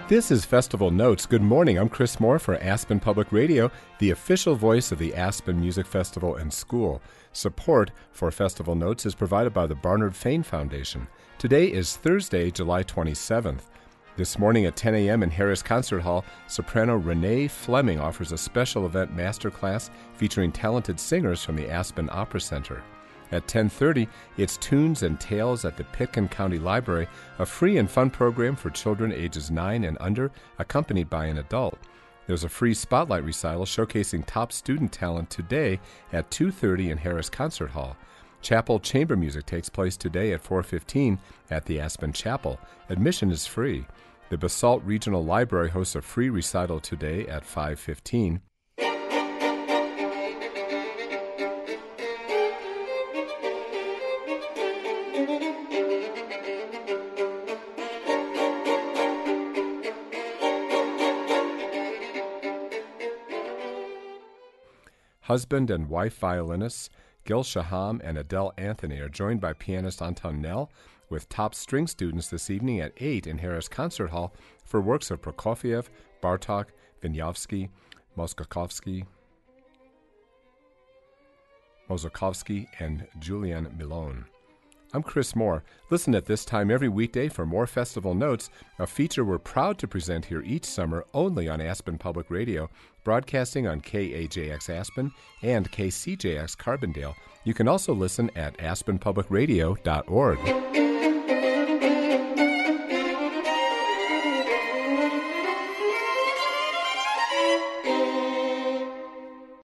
This is Festival Notes. Good morning. I'm Chris Moore for Aspen Public Radio, the official voice of the Aspen Music Festival and School. Support for Festival Notes is provided by the Barnard Fane Foundation. Today is Thursday, July 27th. This morning at 10 a.m. in Harris Concert Hall, soprano Renee Fleming offers a special event masterclass featuring talented singers from the Aspen Opera Center. At 10:30, it's Tunes and Tales at the Pitkin County Library, a free and fun program for children ages 9 and under, accompanied by an adult. There's a free spotlight recital showcasing top student talent today at 2:30 in Harris Concert Hall. Chapel chamber music takes place today at 4:15 at the Aspen Chapel. Admission is free. The Basalt Regional Library hosts a free recital today at 5:15. Husband and wife violinists Gil Shaham and Adele Anthony are joined by pianist Anton Nell with top string students this evening at 8 in Harris Concert Hall for works of Prokofiev, Bartok, Wieniawski, Moszkowski, and Julian Milone. I'm Chris Moore. Listen at this time every weekday for more Festival Notes, a feature we're proud to present here each summer only on Aspen Public Radio, broadcasting on KAJX Aspen and KCJX Carbondale. You can also listen at aspenpublicradio.org.